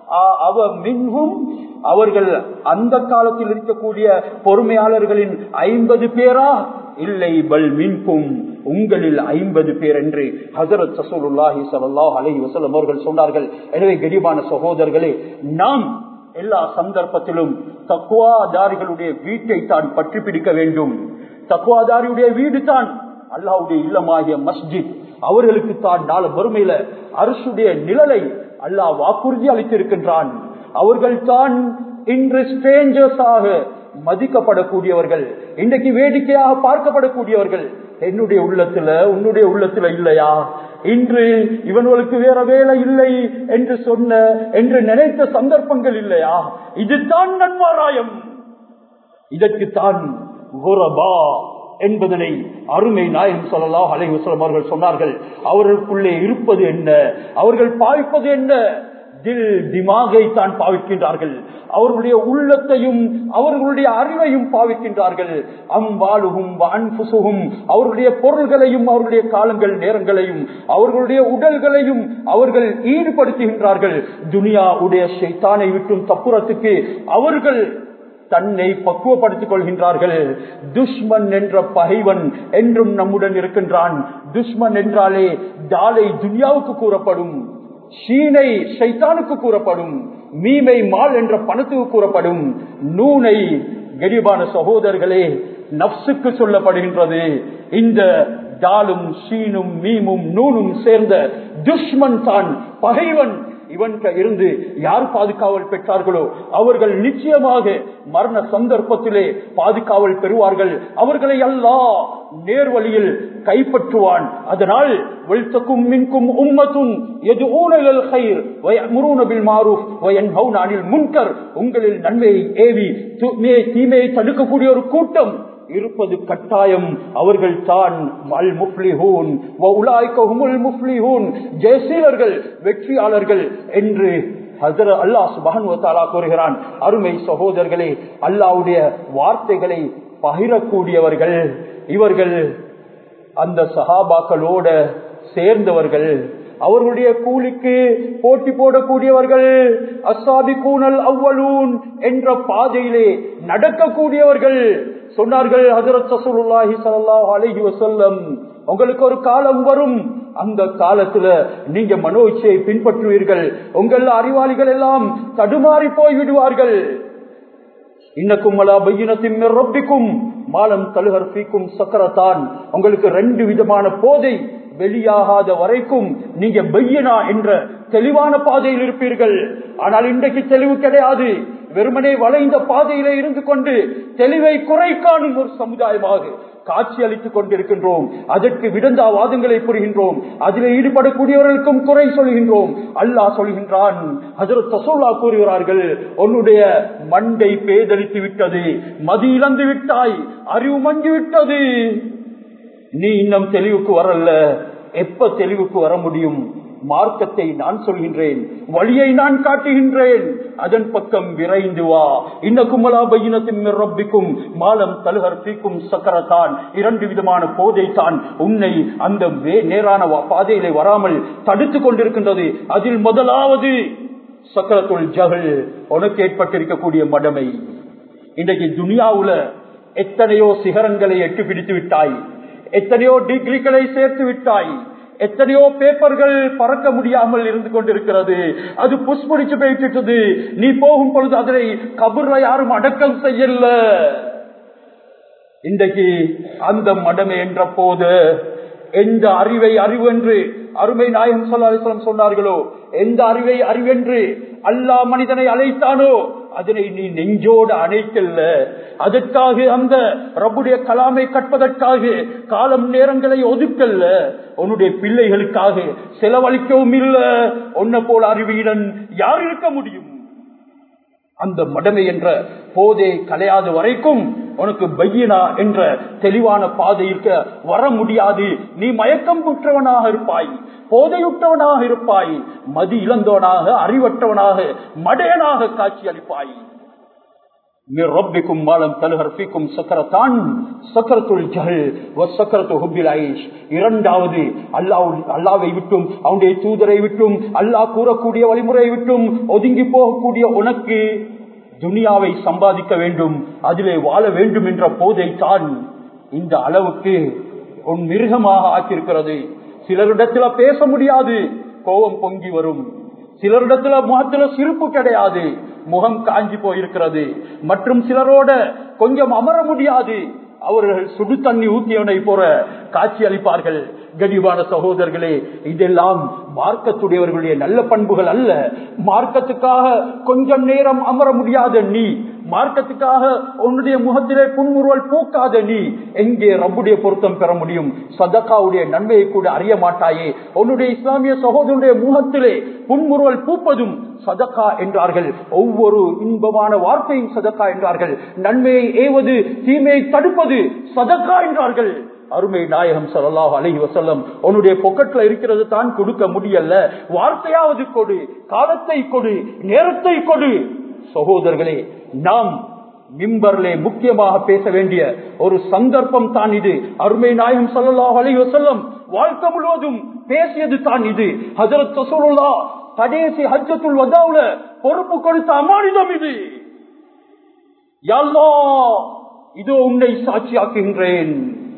அவ மின்ஹும், அவர்கள் அந்த காலத்தில் இருக்கக்கூடிய பொறுமையாளர்களின் 50 பேரா? இல்லை, பல் மின்கும், உங்களில் 50 பேர் என்று ஹஜ்ரத் ரசூலுல்லாஹி ஸல்லல்லாஹு அலைஹி வஸல்லம் அவர்கள் சொன்னார்கள். எனவே கரிமான சகோதரர்களே, நாம் எல்லா சந்தர்ப்பத்திலும் தக்வாதாரிகளுடைய வீட்டை தான் பற்றி பிடிக்க வேண்டும். தக்வாதாரியுடைய வீடு தான் அல்லாஹ்வுடைய இல்லமாகிய மஸ்ஜித். அவர்களுக்கு தான் நாள மறுமையில அர்ஷுடைய நிழலை அல்லாஹ் வாக்குறுதி அளித்திருக்கின்றான். அவர்கள் தான் இன்று ஸ்ட்ரேஞ்சர்ஸாக மதிக்கப்படக்கூடியவர்கள், இன்றைக்கு வேடிக்கையாக பார்க்கப்படக்கூடியவர்கள். என்னுடைய உள்ளத்துல உன்னுடைய உள்ளத்துல இல்லையா? இன்று இவர்களுக்கு வேற வேலை இல்லை என்று நினைத்த சந்தர்ப்பங்கள் இல்லையா? இதுதான் நன்மாராயம். இதற்குத்தான் குரபா என்பதனை அருமை நாயகம் ஸல்லல்லாஹு அலைஹி வஸல்லம் அவர்கள் சொன்னார்கள். அவர்களுக்குள்ளே இருப்பது என்ன, அவர்கள் பாவிப்பது என்ன? தில் திமாகை தான் பாவிக்கின்றார்கள், அவர்களுடைய உள்ளத்தையும் அவர்களுடைய அறிவையும் பாவிக்கின்றார்கள். அம்வாலுஹும் வஅன்ஃபுஸுஹும், அவர்களுடைய பொருள்களையும் அவர்களுடைய காலங்கள் நேரங்களையும் அவர்களுடைய உடல்களையும் அவர்கள் ஈடுபடுத்துகின்றார்கள். துனியாவுடைய ஷைத்தானை விட்டும் தப்புறத்துக்கு அவர்கள் தன்னை பக்குவப்படுத்திக் கொள்கின்றார்கள். துஷ்மன் என்ற பகைவன் என்றும் நம்முடன் இருக்கின்றான். துஷ்மன் என்றாலே தாலை துனியாவுக்கு கூறப்படும், ஷீனை ஷைத்தானுக்கு கூறப்படும், மீமை மால் என்ற பணத்துக்கு கூறப்படும், நூனை கரிபான சகோதரர்களே நப்சுக்கு சொல்லப்படுகின்றது. இந்த தாலும் ஷீனும் மீமும் நூனும் சேர்ந்த துஷ்மன் தான் பகைவன். இவன் இருந்து யார் பாதுகாவல் பெற்றார்களோ அவர்கள் நிச்சயமாக மரண சந்தர்ப்பத்திலே பாதுகாவல் பெறுவார்கள். அவர்களை அல்லாஹ் நேர்வழியில் கைப்பற்றுவான். அதனால் வல்தகும் மின்கும் உம்மத்துன் யதுஊன இலல் கைர் வயஅமுரூன பில் மாரூஃப் வயன்ஹவுன அனில் முன்கர், உங்களில் நன்மையை ஏவி தீமையை தடுக்கக்கூடிய ஒரு கூட்டம் இருப்பது கட்டாயம். அவர்கள் தான் அல் முஃப்லிஹூன் வ உலாயிக ஹுமுல் முஃப்லிஹூன், ஜெயசீலர்கள், வெற்றியாளர்கள் என்று ஹஜ்ரத் அல்லாஹ் சுப்ஹானஹு வ தஆலா கூறுகிறான். அருமை சகோதரர்களே, அல்லாஹ்வுடைய வார்த்தைகளை பகிரக்கூடியவர்கள் இவர்கள். அந்த சஹாபாக்களோட சேர்ந்தவர்கள், அவர்களுடைய கூலிக்கு போட்டி போடக்கூடியவர்கள், அஸ்ஸாபிகூனல் அவ்வலூன் என்ற பாதையிலே நடக்கக்கூடியவர்கள். சொன்னார்கள் ஹஜ்ரத் ரசூலுல்லாஹி ஸல்லல்லாஹு அலைஹி வஸல்லம், உங்களுக்கு ஒரு காலம் வரும், அந்த காலத்துல நீங்க மனோ இச்சையை பின்பற்றுவீர்கள், உங்கள் அறிவாளிகள் எல்லாம் தடுமாறி போய் விடுவார்கள். இன்னக்கும் அலா பையினத்தின் மிர் ரப்பிக்கும் மாலம் தலுஹர் ஃபீக்கும் சக்கரத்தான், உங்களுக்கு 2 விதமான போதை வெளியாகாத வரைக்கும் நீங்க பையனா என்ற தெளிவான பாதையில் இருப்பீர்கள். ஆனால் இன்றைக்கு தெளிவு கிடையாது. வெறுமனே வளைந்த பாதையிலே இருந்து கொண்டு தெளிவை குறை காணும் ஒரு சமுதாயமாக காட்சி அளித்துக் கொண்டிருக்கின்றோம். அதற்கு விடந்தாவாதங்களை புரிகின்றோம். அதில் ஈடுபடக்கூடியவர்களுக்கும் குறை சொல்கின்றோம். அல்லாஹ் சொல்கின்றான், ஹஜ்ரத் ரசூலுல்லாஹ் கூறுகிறார்கள், உன்னுடைய மண்டை பேதலித்து விட்டது, மதி இழந்து விட்டாய், அறிவு மங்கி விட்டது, நீ இன்னும் தெளிவுக்கு வரல. எப்ப தெளிவுக்கு வர முடியும்? மார்க்கத்தை நான் சொல்கின்றேன், வழியை நான் காட்டுகின்றேன், அதன் பக்கம் விரைந்து வா. இன்னக்கும் அலா பையினத்தின் மிர் ரப்பிக்கும் மாலம் தலுஹர் ஃபீக்கும் சக்கரத்தான், 2 விதமான போதை தான் உன்னை அந்த நேரான பாதையிலே வராமல் தடுத்துக் கொண்டிருக்கின்றது. அதில் முதலாவது சக்கரத்துல் ஜஹல், உனக்கு ஏற்பட்டிருக்கக்கூடிய மடமை. இன்றைக்கு துனியாவுல எத்தனையோ சிகரங்களை எட்டு பிடித்து விட்டாய், எத்தனையோ டிகிரிகளை சேர்த்து விட்டாய், எத்தனையோ பேப்பர்கள் பறக்க முடியாமல் இருந்து கொண்டிருக்கிறது. அது புஷ்படிச்சு போயிட்டு நீ போகும் பொழுது அதனை கபர்ல யாரும் அடக்கம் செய்யல. இன்றைக்கு அந்த மடமை என்ற போது எந்த அறிவை அறிவென்று அருமை நாயகம் ஸல்லல்லாஹு அலைஹி வஸல்லம் சொன்னார்களோ, எந்த அறிவை அறிவென்று அல்லாஹ் மனிதனை அழைத்தானோ அதனை நீ நெஞ்சோடு அணைக்கல்ல. அதற்காக அந்த ரப்புடைய கலாமை கற்பதற்காக காலம் நேரங்களை ஒதுக்கல்ல. உன்னுடைய பிள்ளைகளுக்காக செலவழிக்கவும் இல்ல. உன்னை போல அறிவியுடன் யார் இருக்க முடியும்? அந்த மடமை என்ற போதை கலையாத வரைக்கும் உனக்கு பையனா என்ற தெளிவான பாதையில் வர முடியாது. நீ மயக்கம் புற்றவனாக இருப்பாய், போதையுற்றவனாக இருப்பாய், மதி இழந்தவனாக, அறிவற்றவனாக, மடையனாக காட்சி அளிப்பாய். ரப்பிக்கும் மாலம் தலுஹர் ஃபீக்கும் சக்கரத்தான், சக்கரத்துல் ஜஹல் வ சக்கரத்து ஹுப்பில் ஐஷ். இரண்டாவது அல்லாஹ்வை விட்டும் அவனுடைய தூதரை விட்டும் அல்லாஹ் கூறக்கூடிய வழிமுறையை விட்டும் ஒதுங்கி போகக்கூடிய உனக்கு துனியாவை சம்பாதிக்க வேண்டும், அதிலே வாழ வேண்டும் என்ற போதை தான் இந்த அளவுக்கு உன் மிருகமாக ஆக்கியிருக்கிறது. சிலரிடத்துல பேச முடியாது, கோபம் பொங்கி வரும். சிலரிடத்துல முகத்துல சிரிப்பு கிடையாது, முகம் காஞ்சி போயிருக்கிறது. மற்றும் சிலரோட கொஞ்சம் அமர முடியாது, அவர்கள் சுடு தண்ணி ஊத்தியவனை போற காட்சி அளிப்பார்கள். கனிவான சகோதரர்களே, இதெல்லாம் மார்க்கத்துடையவர்களுடைய நல்ல பண்புகள் அல்ல. மார்க்கத்துக்காக கொஞ்சம் நேரம் அமர முடியாத நீ, மார்க்கத்துக்காக உன்னுடைய முகத்திலே புன்முறுவல் பூக்காத நீ எங்கே ரப்புடைய பொருத்தம் பெற முடியும்? சதகாவுடைய நன்மையை கூட அறிய மாட்டாயே. உன்னுடைய இஸ்லாமிய சகோதரனுடைய முகத்திலே புன்முறுவல் பூப்பதும் சதகா என்றார்கள். ஒவ்வொரு இன்பமான வார்த்தையும் சதகா என்றார்கள். நன்மையை ஏவது, தீமையை தடுப்பது சதகா என்றார்கள். அருமை நாயகம் ஸல்லல்லாஹு அலைஹி வஸல்லம், உன்னுடைய பொக்கெட்ல இருக்கிறது தான் கொடுக்க முடியல, வார்த்தையாவது கொடு, காலத்தை கொடு, நேரத்தை கொடு. சகோதரர்களே, நாம் மிம்பர்லே முக்கியமாக பேச வேண்டிய ஒரு சந்தர்ப்பம் தான் இது. அருமை நாயகம் ஸல்லல்லாஹு அலைஹி வஸல்லம் வாழ்க்கை முழுவதும் பேசியது தான் இது. ஹஜ்ரத் ரசூலுல்லாஹ் கடைசி ஹஜ்ஜத்துல் வதாவுல பொறுப்பு கொடுத்த அமானிதம் இது. யா அல்லாஹ், இதோ உன்னை சாட்சியாக்குகின்றேன்.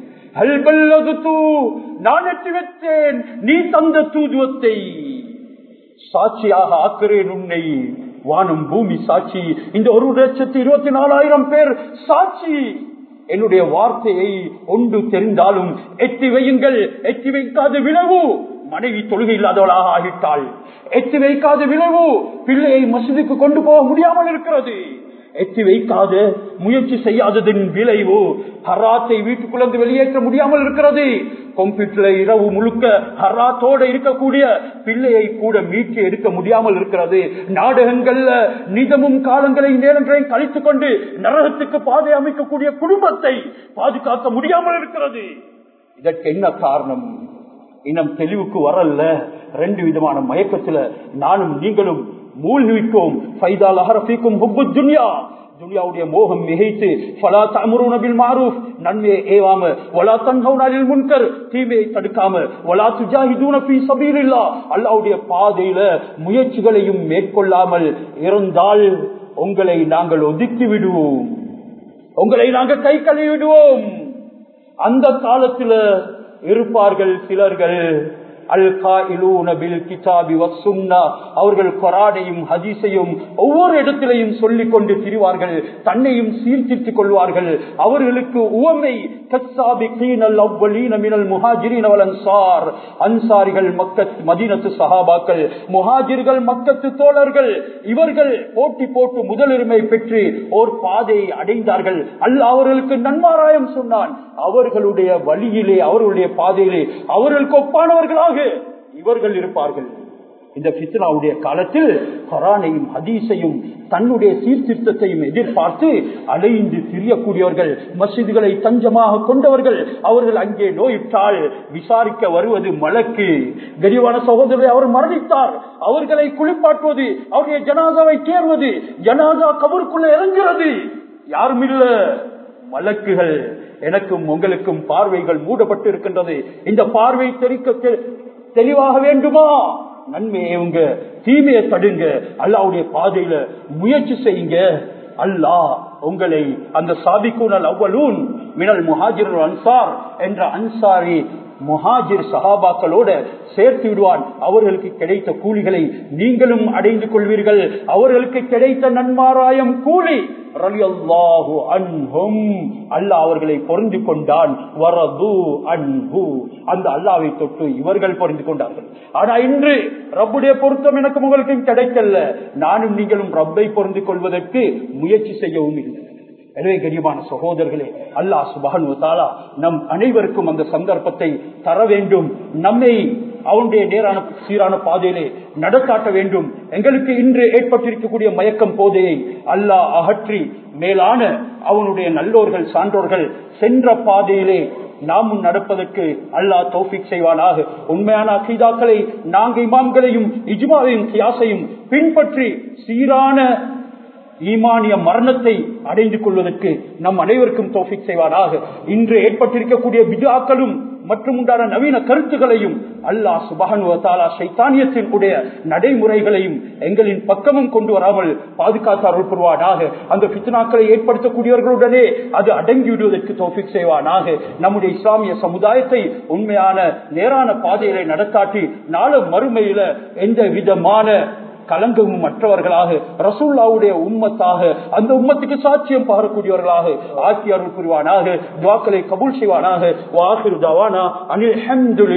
நான் எட்டி வைத்தேன், நீ தந்த தூதுவத்தை சாட்சியாக ஆக்குறேன் உன்னை. வானம் பூமி சாட்சி, இந்த 1,24,000 பேர் சாட்சி. என்னுடைய வார்த்தையை ஒன்று தெரிந்தாலும் எட்டி வையுங்கள். எட்டி வைக்காத விளைவு மனைவி தொழுகை இல்லாதவளாக ஆகிட்டாள். எட்டி வைக்காத விளைவு பிள்ளையை மஸ்ஜிதுக்கு கொண்டு போக முடியாமல் இருக்கிறது. எட்டி வைக்காத முயற்சி செய்யாததின் விளைவு ஹராத்தை வீட்டுக்குள்ளே வெளியேற்ற முடியாமல் இருக்கிறது. கம்ப்யூட்டர்ல இரவு முழுக்க ஹராத்தோட இருக்கக்கூடிய பிள்ளையை கூட மீட்டு எடுக்க முடியாமல் இருக்கிறது. நாடகங்கள்ல நிதமும் காலங்களை நேரங்களையும் கழித்துக் கொண்டு நரகத்துக்கு பாதை அமைக்கக்கூடிய குடும்பத்தை பாதுகாக்க முடியாமல் இருக்கிறது. இதற்கு என்ன காரணம்? இன்னும் தெளிவுக்கு வரல. 2 விதமான மயக்கத்துல நானும் நீங்களும் மூழ்கிவிட்டோம். ஃபைதால் அஹரஃபிக்கும் ஹுப்புத் துன்யா, துன்யாவுடைய மோகம் மிகைத்து, ஃபலா தஅமுருன பில் மஅரூஃப், நன்மையை ஏவாம, வலா தன்ஹவுன அனில் முன்கர், தீமையை தடுக்காம, வலா துஜாஹிதூன ஃபீ ஸபீலில்லாஹ், அல்லாஹ்வுடைய பாதையில முயற்சிகளையும் மேற்கொள்ளாமல் இருந்தால் உங்களை நாங்கள் ஒதுக்கி விடுவோம், உங்களை நாங்கள் கை கழுவி விடுவோம். அந்த காலத்துல இருப்பார்கள் சிலர்கள், அவர்கள் குர்ஆனையும் ஹதீஸையும் ஒவ்வொரு இடத்திலையும் சொல்லிக் கொண்டு திரிவார்கள், தன்னையும் சீர்திருத்திக் கொள்வார்கள். அவர்களுக்கு உவமை அன்சாரிகள் மக்கத் மதீனத்து சஹாபாக்கள், முஹாஜிர்கள் மக்கத்து தோழர்கள், இவர்கள் போட்டி போட்டு முதலுரிமை பெற்று ஓர் பாதையை அடைந்தார்கள். அல்லாஹ் அவர்களுக்கு நன்மாராயம் சொன்னான். அவர்களுடைய வழியிலே, அவர்களுடைய பாதையிலே அவர்களுக்கு ஒப்பானவர்களாக இவர்கள் இருப்பார்கள். இந்த ஃபித்னாவுடைய காலத்தில் குர்ஆனையும் ஹதீஸையும் தன்னுடைய சீர்திருத்தத்தையும் எதிர்பார்த்து அலைந்து திரியக்கூடியவர்கள், மஸ்ஜிதுகளை தஞ்சமாக கொண்டவர்கள், அவர்கள் அங்கே நோயிட்டால் விசாரிக்க வருவது மலக்கு. கனிவான சகோதரரை, அவர் மரணித்தார், அவர்களை குளிப்பாட்டுவது, அவருடைய ஜனாசாவை தேர்வது, ஜனாசா கபருக்குள்ள இறங்குகிறது, யாரும் இல்ல, மலக்குகள். எனக்கும் உங்களுக்கும் பார்வைகள் மூடப்பட்டு இருக்கின்றது. இந்த பார்வை தெளிவாக வேண்டுமா? நன்மையவங்க, தீமையை தடுங்க, அல்லாஹ்வுடைய பாதையில முயற்சி செய்யுங்க. அல்லாஹ் உங்களை அந்த சாபிகூனல் அவ்வலூன் மினல் முஹாஜிர் அன்சார் என்ற அன்சாரி முஹாஜிர் சஹாபாக்களோட சேர்த்து விடுவான். அவர்களுக்கு கிடைத்த கூலிகளை நீங்களும் அடைந்து கொள்வீர்கள். அவர்களுக்கு கிடைத்த நன்மாராயம் கூலி ரலியல்லாஹு அன்ஹும், அல்லாஹ் அவர்களை பொருந்து கொண்டான். வரது அன்ஹு, அந்த அல்லாஹ்வை தொட்டு இவர்கள் பொருந்து கொண்டார்கள். ஆனா இன்று ரப்புடைய பொருத்தம் எனக்கு உங்களுக்கும் கிடைக்கல. நானும் நீங்களும் ரப்பை பொருந்து கொள்வதற்கு முயற்சி செய்யவும் இல்லை. எனவே கனிவான சகோதரர்களே, அல்லாஹ் சுப்ஹானஹு வ தஆலா நம் அனைவருக்கும் அந்த சந்தர்ப்பத்தை தர வேண்டும். நம்மை அவனுடைய நேரான சீரான பாதையிலே நடக்காட்ட வேண்டும். எங்களுக்கு இன்று ஏற்பட்டிருக்கக்கூடிய மயக்கம் போதையை அல்லாஹ் அகற்றி மேலான அவனுடைய நல்லோர்கள் சான்றோர்கள் சென்ற பாதையிலே நாமும் நடப்பதற்கு அல்லாஹ் தௌஃபீக் செய்வானாக. உண்மையான அகீதாக்களை, நான்கு இமாம்களையும் இஜ்மாவையும் கியாஸையும் பின்பற்றி சீரான ஈமானிய மரணத்தை அடைந்து கொள்வதற்கு நம் அனைவருக்கும் தௌஃபீக் செய்வானாக. இன்று ஏற்பட்டிருக்கக்கூடிய பித்ஆக்களும் மற்றும் உண்டான நவீன கருத்துகளையும் அல்லாஹ் சுப்ஹானஹு வ தஆலா ஷைத்தானியத்தின் உடைய நடைமுறைகளையும் எங்களின் பக்கமும் கொண்டு வராமல் பாதுகாத்து அருள் புரிவானாக. அந்த ஃபித்னாக்களை ஏற்படுத்தக்கூடியவர்களுடனே அது அடங்கி விடுவதற்கு தௌஃபீக் செய்வானாக. நம்முடைய இஸ்லாமிய சமுதாயத்தை உண்மையான நேரான பாதையிலே நடத்தாட்டி நாள மறுமையில எந்த விதமான கலங்கவும் மற்றவர்களாக ரசூலுல்லாஹ்வுடைய உம்மத்தாக அந்த உம்மத்துக்கு சாட்சியம் பகரக்கூடியவர்களாக ஆக்கி அருள் புரிவானாக. துஆக்களை கபூல் செய்வானாக. வ ஆகிரு தவானா அனில் ஹம்துலில்லாஹ்.